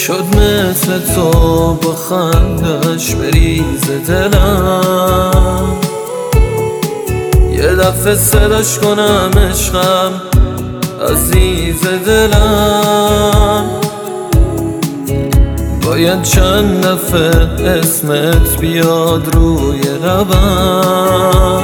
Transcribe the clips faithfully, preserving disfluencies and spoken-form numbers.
شد مثل تو با خندش بریزه دلم، یه دفعه صداش کنم عشقم عزیز دلم. باید چند دفعه اسمت بیاد روی لبم،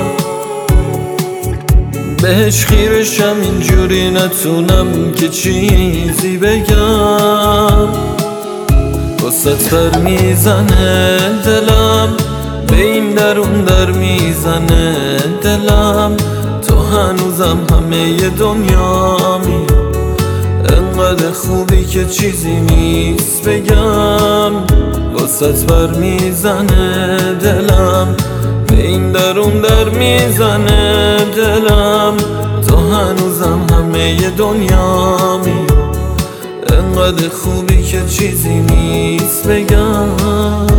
بهش خیرشم اینجوری نتونم که چیزی بگم. واسه بر میزنه دلم، به این درون در میزنه دلم. تو هنوزم همه دنیامی، انقدر خوبی که چیزی نیست بگم. واسه بر میزنه دلم، به این درون در میزنه دلم. تو هنوزم همه دنیامی، انقدر خوبی که چیزی نیست بگم.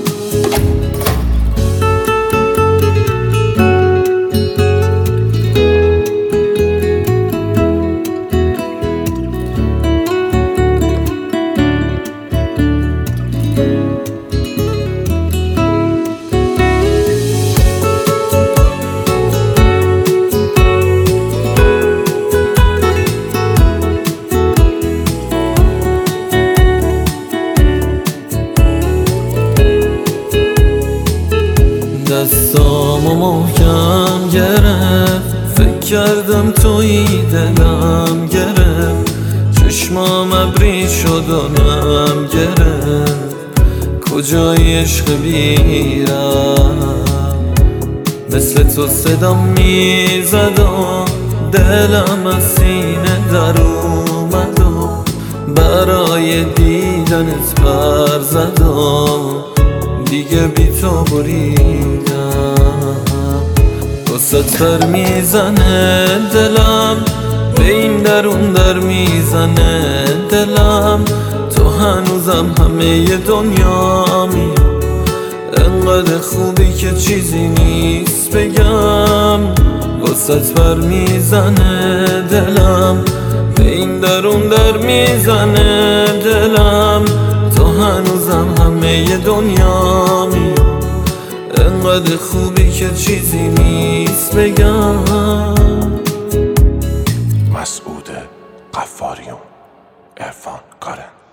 دستامو محکم گرفت، فکر کردم تویی دلم گرفت. چشمام ابری شد و نم گرفت، کجای عشق بیرم. مثل تو صدام میزد و دلم از سینه در اومد و برای دیدنت پر زد و دیگه بی تو بریدم. واسه بر میزنه دلم، به این درون در میزنه دلم. تو هنوزم همه دنیامی، انقدر خوبی که چیزی نیست بگم. واسه بر میزنه دلم، به این درون در میزنه دلم. تو هنوزم همه دنیامی، انقدر خوبی که چیزی نیست بگم. مسعود غفاریون، عرفان کارن.